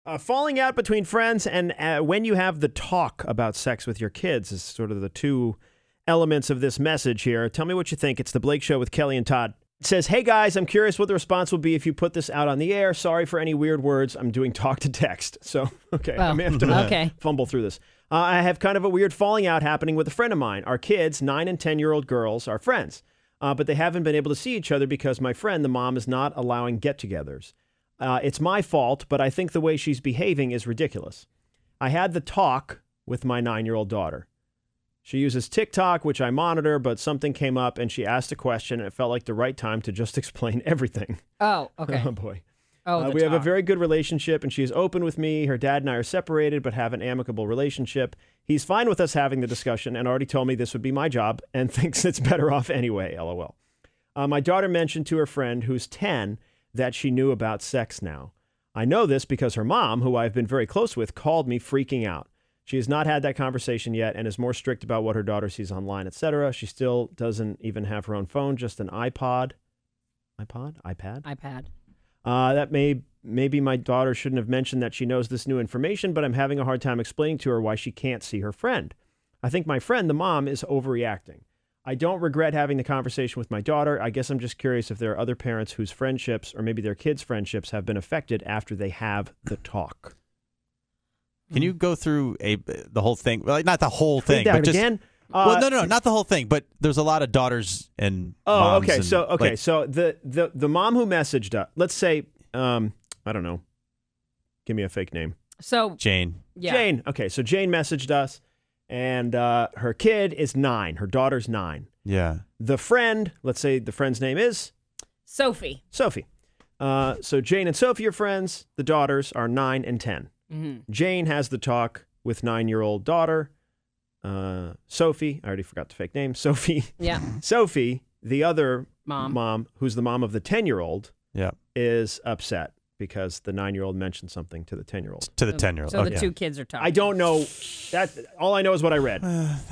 Falling out between friends and when you have the talk about sex with your kids is sort of the two elements of this message here. Tell me what you think. It's The Blake Show with Kelly and Todd. It says, hey guys, I'm curious what the response will be if you put this out on the air. Sorry for any weird words. I'm doing talk to text. So, okay, I may have to fumble through this. I have kind of a weird falling out happening with a friend of mine. Our kids, 9 and 10-year-old girls, are friends, but they haven't been able to see each other because my friend, the mom, is not allowing get-togethers. It's my fault, but I think the way she's behaving is ridiculous. I had the talk with my 9-year-old daughter. She uses TikTok, which I monitor, but something came up and she asked a question and it felt like the right time to just explain everything. Oh, okay. Oh, boy. We have a very good relationship and she's open with me. Her dad and I are separated but have an amicable relationship. He's fine with us having the discussion and already told me this would be my job and thinks it's better off anyway, LOL. My daughter mentioned to her friend who's 10 that she knew about sex now. I know this because her mom, who I've been very close with, called me freaking out. She has not had that conversation yet and is more strict about what her daughter sees online, etc. She still doesn't even have her own phone, just an iPad. That maybe my daughter shouldn't have mentioned that she knows this new information, but I'm having a hard time explaining to her why she can't see her friend. I think my friend, the mom, is overreacting. I don't regret having the conversation with my daughter. I guess I'm just curious if there are other parents whose friendships or maybe their kids' friendships have been affected after they have the talk. Can you go through the whole thing? Well, not the whole thing, but just again. No, not the whole thing. But there's a lot of daughters and moms. Okay. So like, the mom who messaged us. Let's say I don't know. Give me a fake name. So Jane. Yeah. Jane. Okay. So Jane messaged us. And her kid is 9. Her daughter's 9. Yeah. The friend, let's say the friend's name is? Sophie. So Jane and Sophie are friends. The daughters are 9 and 10. Mm-hmm. Jane has the talk with 9-year-old daughter. Sophie, I already forgot the fake name. Sophie. Yeah. Sophie, the other mom, who's the mom of the 10-year-old, yeah, is upset because the 9-year-old mentioned something to the 10-year-old. To the 10-year-old. So the two kids are talking. I don't know. All I know is what I read.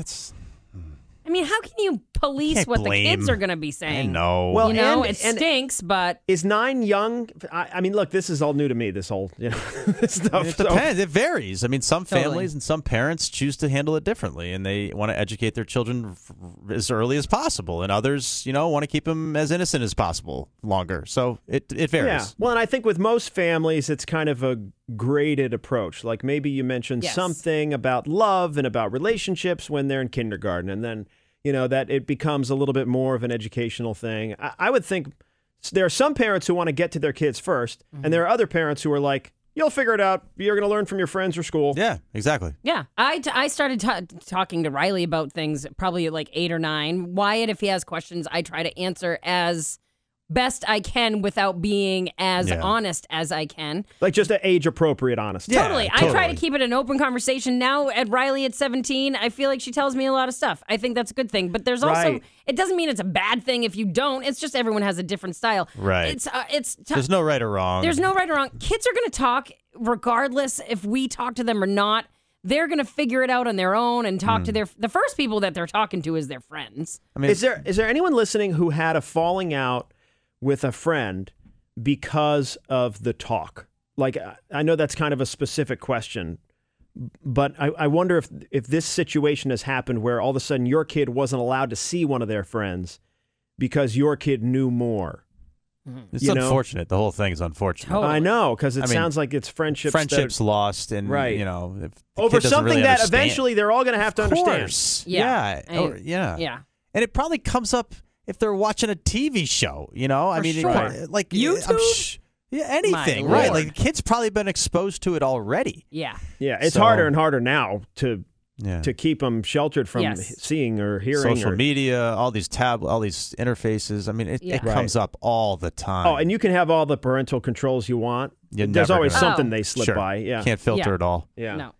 I mean, how can you police what the kids are going to be saying? I know. Well, it stinks, but... Is 9 young? I mean, look, this is all new to me, this whole this stuff. It depends. It varies. I mean, some families and some parents choose to handle it differently, and they want to educate their children as early as possible, and others, want to keep them as innocent as possible longer. So it varies. Yeah. Well, and I think with most families, it's kind of a graded approach. Like maybe you mentioned something about love and about relationships when they're in kindergarten, and then that it becomes a little bit more of an educational thing. I would think there are some parents who want to get to their kids first, and there are other parents who are like, you'll figure it out. You're going to learn from your friends or school. Yeah, exactly. Yeah. I started talking to Riley about things probably at like 8 or 9. Wyatt, if he has questions, I try to answer as best I can without being as honest as I can. Like just an age-appropriate honesty. Yeah, totally. I try to keep it an open conversation. Now at Riley at 17, I feel like she tells me a lot of stuff. I think that's a good thing. But there's also, it doesn't mean it's a bad thing if you don't. It's just everyone has a different style. Right. There's no right or wrong. There's no right or wrong. Kids are going to talk regardless if we talk to them or not. They're going to figure it out on their own and talk to the first people that they're talking to is their friends. I mean, is there anyone listening who had a falling out with a friend because of the talk? Like, I know that's kind of a specific question, but I wonder if this situation has happened where all of a sudden your kid wasn't allowed to see one of their friends because your kid knew more. It's unfortunate. The whole thing is unfortunate. Totally. I know, because it sounds like it's friendships lost, and if over something really that understand. Eventually they're all going to have to understand. Yeah. Yeah. And it probably comes up if they're watching a TV show, Sure. Like YouTube? Anything, My right? Lord. Like the kids probably been exposed to it already. Yeah. Yeah, it's harder and harder now to keep them sheltered from Yes. seeing or hearing. Social media, all these interfaces. I mean, it comes up all the time. Oh, and you can have all the parental controls you want. You're There's never always gonna- something they slip Sure. by. Yeah. Can't filter it all. Yeah. No.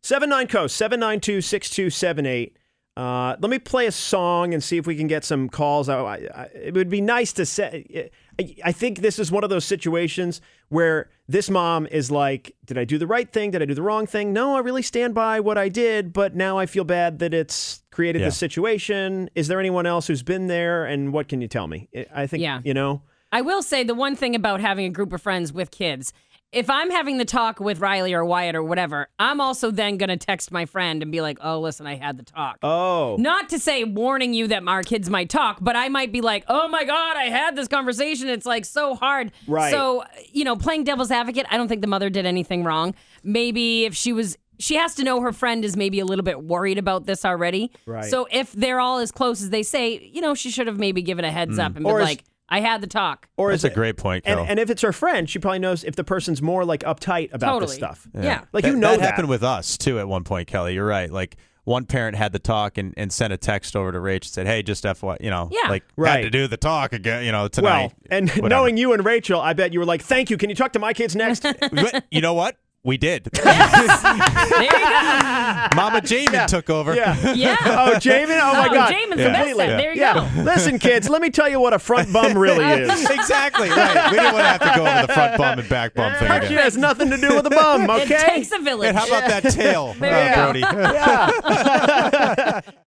79 Coast, 792-6278. Let me play a song and see if we can get some calls. It would be nice to say. I think this is one of those situations where this mom is like, did I do the right thing? Did I do the wrong thing? No, I really stand by what I did, but now I feel bad that it's created this situation. Is there anyone else who's been there? And what can you tell me? I think, I will say the one thing about having a group of friends with kids, if I'm having the talk with Riley or Wyatt or whatever, I'm also then going to text my friend and be like, oh, listen, I had the talk. Oh. Not to say warning you that our kids might talk, but I might be like, oh my God, I had this conversation. It's like so hard. Right. So, playing devil's advocate, I don't think the mother did anything wrong. Maybe if she has to know her friend is maybe a little bit worried about this already. Right. So if they're all as close as they say, she should have maybe given a heads up and been like, I had the talk. Or That's a great point, Kel. And if it's her friend, she probably knows if the person's more like uptight about this stuff. Yeah. Like that happened with us too at one point, Kelly. You're right. Like one parent had the talk and sent a text over to Rach and said, "Hey, just FYI, had to do the talk again, tonight." Well, and whatever. Knowing you and Rachel, I bet you were like, "Thank you. Can you talk to my kids next?" You know what? We did. Yes. There you go. Mama Jamin took over. Yeah. Oh, Jamin? Oh, my God. Jamin's the best. There you go. Listen, kids, let me tell you what a front bum really is. Exactly. Right. We didn't want to have to go over the front bum and back bum thing again. It has nothing to do with the bum, okay? It takes a village. And how about that tail, There you go. Brody? Yeah.